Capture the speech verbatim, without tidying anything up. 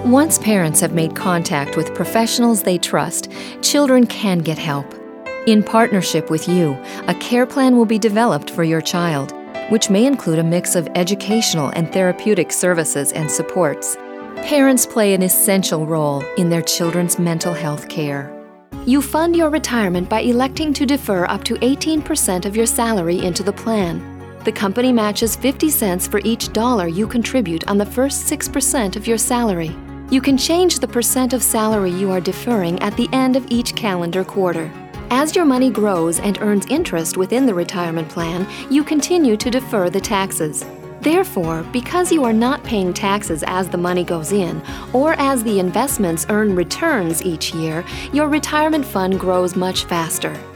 Once parents have made contact with professionals they trust, children can get help. In partnership with you, a care plan will be developed for your child, which may include a mix of educational and therapeutic services and supports. Parents play an essential role in their children's mental health care. You fund your retirement by electing to defer up to eighteen percent of your salary into the plan. The company matches fifty cents for each dollar you contribute on the first six percent of your salary. You can change the percent of salary you are deferring at the end of each calendar quarter. As your money grows and earns interest within the retirement plan, you continue to defer the taxes. Therefore, because you are not paying taxes as the money goes in, or as the investments earn returns each year, your retirement fund grows much faster.